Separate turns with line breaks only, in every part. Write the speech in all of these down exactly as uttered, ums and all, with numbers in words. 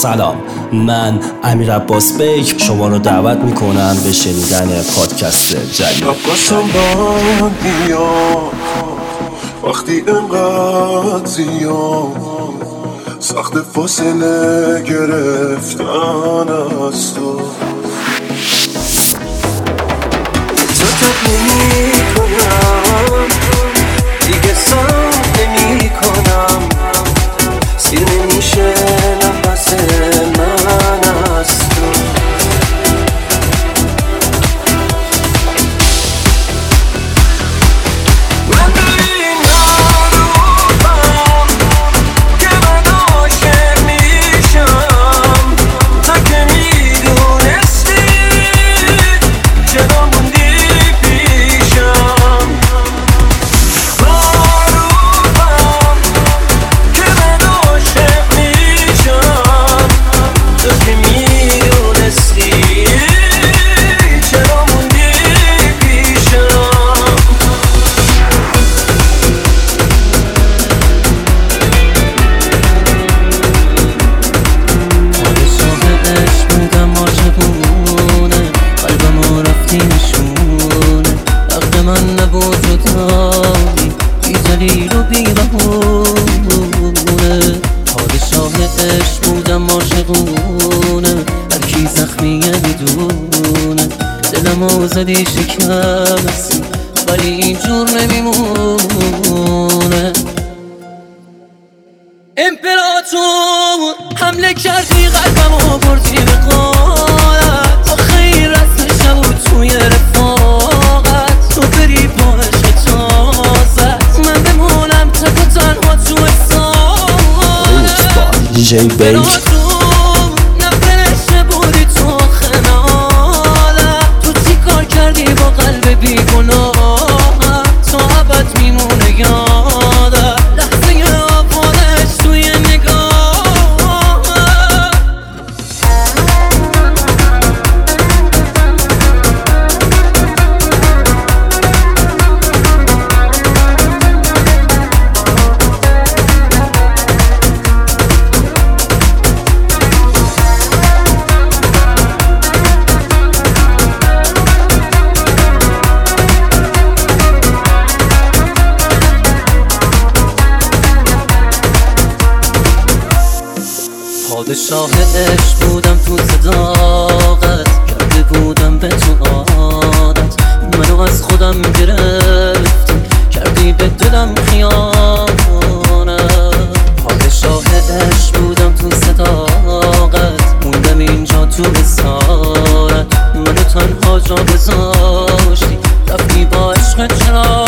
سلام، من امیر عباس بیک شما رو دعوت میکنم به شنیدن پادکست جدید.
عباسم من بیاد وقتی انقدر زیاد سخت فاصله گرفتن از تو ستت نمی کنم دیگه سم نمی کنم سیر نمیشه نفس من از تو من ببین نروبم که من عاشق میشم تا که میدونستی چرا موندی پیشم نروبم که من عاشق میشم تا که میدونستی چرا موندی پیشم
حادثات عشق بودم عاشقونه قلبمو رفتی نشونه حق من نبود جدایی بی دلیل و بی بهونه پادشاه عشق بودم عاشقونه هرکی زخمیه میدونه دلمو زدی شکستی ولی اینجور نمیمونه امپراتور حمله کردی قلبمو بردی به قارت آخه این رسم شبود توی رفاقت تو بری با عشق تازت من بمونم تک و تنها تو احسانت
دی جی بیک
امپراتور نفرشته بودی تو خنالت تو چی کار کردی با قلب بیگناهم تا ابد میمونه یادت لحظه آفادش توی پادشاه عشق بودم تو صداقت کرده بودم به تو عادت منو از خودم گرفتی کردی به دلم خیانت پادشاه عشق بودم تو صداقت موندم اینجا تو اسارت منو تنها جا گذاشتی رفتی با عشق چرا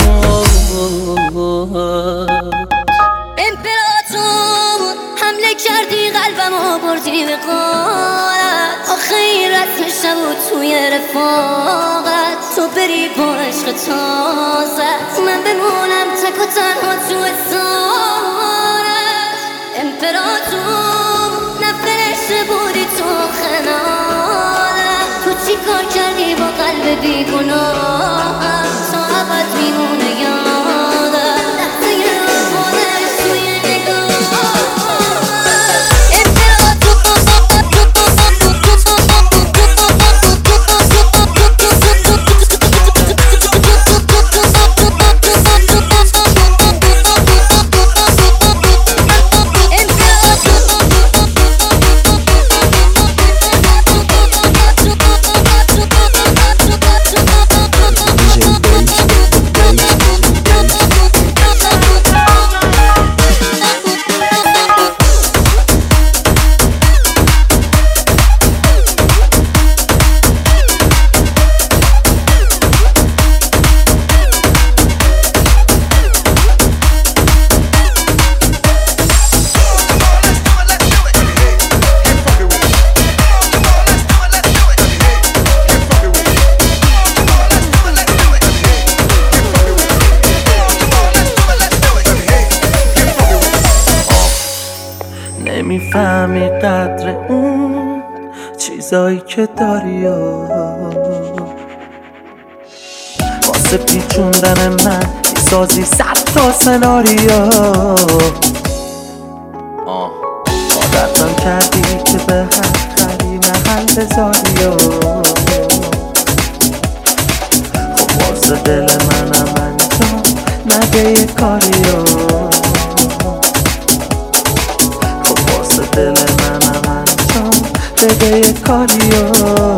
امپراتور حمله کردی قلبمو بردی به قارت آخه این رسم شبود توی رفاقت تو بری با عشق تازت من بمونم تک و تنها تو احسانت امپراتور نفرشته بودی تو خنالت تو چی کار کردی با قلب بیگناهم تا ابد میمونه یادت لحظه آفادش توی
نمیفهمی قدر اون چیزایی که داری واسه پیچوندن من میسازی صد تا سناریو عادتم کردی بذاری و خب واسه دل منم انجام نده یه کاری و خب واسه دل منم انجام بده یه کاری و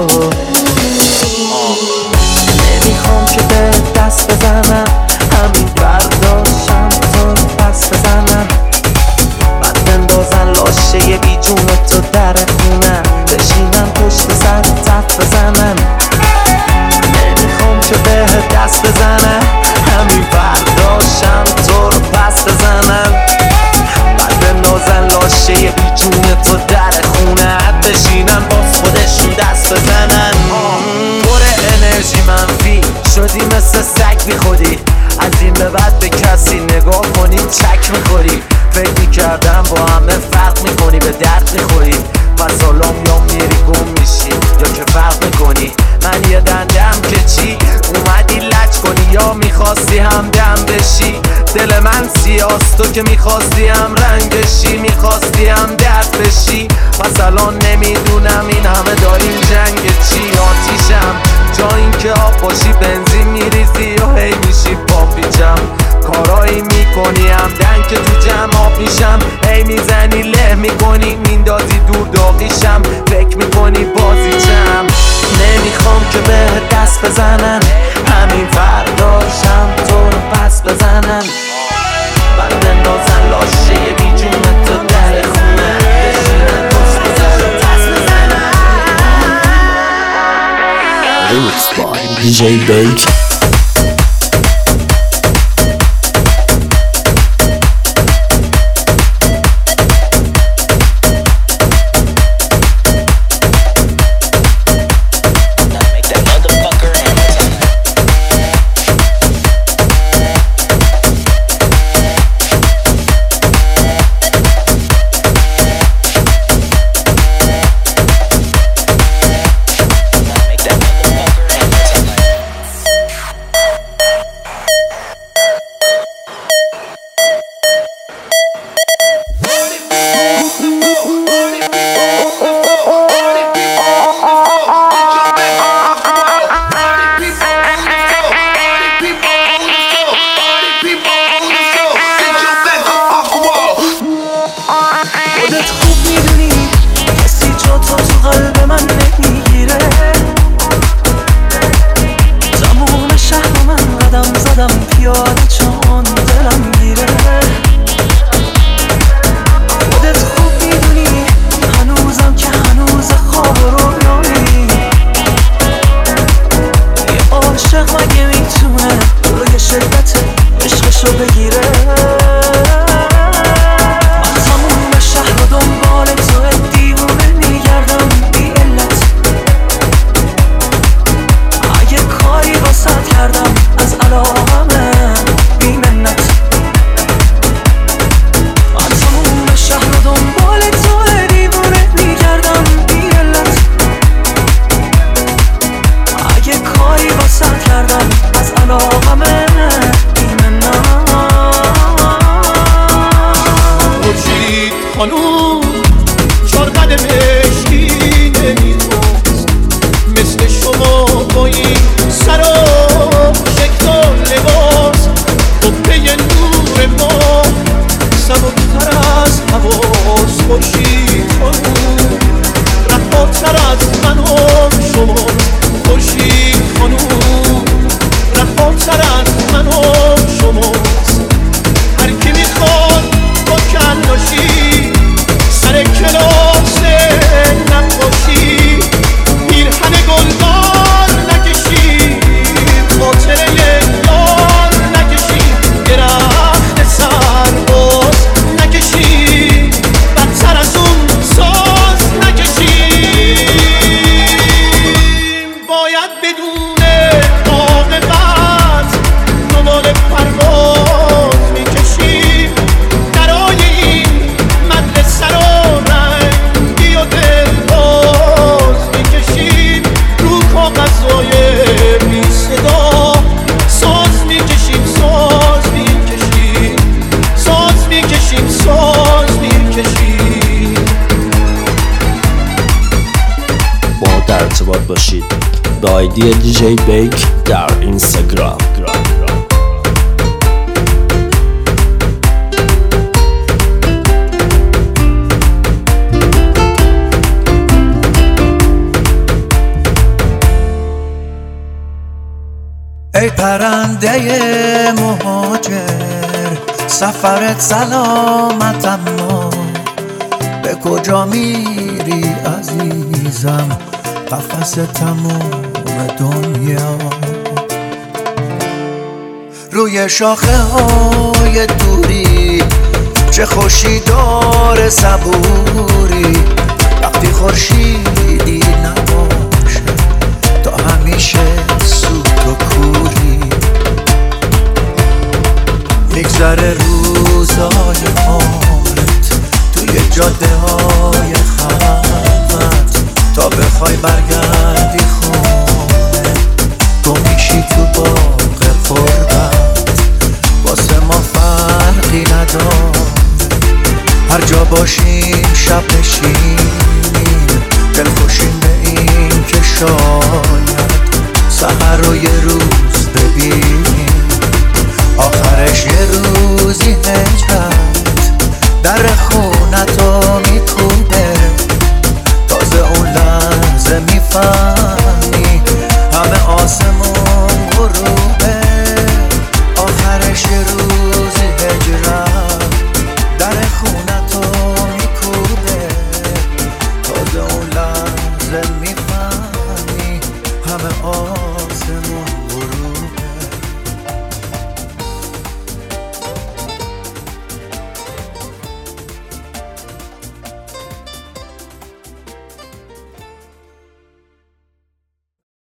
نمیخوام که به دست بزنم همین برداشتم تو پس بزنم بعد بندازن لاشه یه بی جون تو در خونم بشینم پشت سر تف بزنم نمیخوام که به دست بزنم همین برداشتم تو رو پس بزنم بعد بندازن لاشه یه بی جون تو در خونم بشینم باز خودشون دست بزنن پر انرژی منفی شدی مثل سگ بی خودی از این به بعد به کسی نگاه کنی چک میخوری فکر میکردم با همه فرق میکنی به درد میخوری پس حالا یا میری گم میشی یا که فرق میکنی من یه دندم که چی اومدی لج کنی یا میخواستی هم دم بشی دل من سیاست تو که میخواستی هم رنگ بشی میخواستی هم درد بشی پس الان نمیدونم این همه داریم جنگ چی آتیشم جا این که آب باشی بنزین میریزی یا هی میشی پاپیچم کارایی میکنی همدن که تو جمع آب میشم هی میزنی له میکنی میندازی دور داغیشم فکر میکنی بازیچم نمیخوام که به دست بزنن همین فرداشم تو رو پس بزنن بعد بندازن لاشه بی جون تو در خونه بشینن پشت بزنن دست بزنن
ریمیکس بای دی جی بیک. آیدی دیجی بیک در اینستاگرام.
ای پرنده مهاجر سفرت سلامت، اما به کجا میری عزیزم؟ قفس تموم دنیا روی شاخه های دوری، چه خوشی داره صبوری وقتی خورشیدی نباشه، تا همیشه سوت و کوری. میگذره روزای عمرت توی جاده های خلوت، تا بخوای برگردی خونه تو میشی تو باغ قربت. واسه ما فرقی نداره هر جا باشیم، شب بشینیم دل خوشیم به این که شاید سحر رو یه روز ببینیم، آخرش یه روزی هجرت در خونتو میکوبه. تازه اون لحظه میفهمی همه آسمون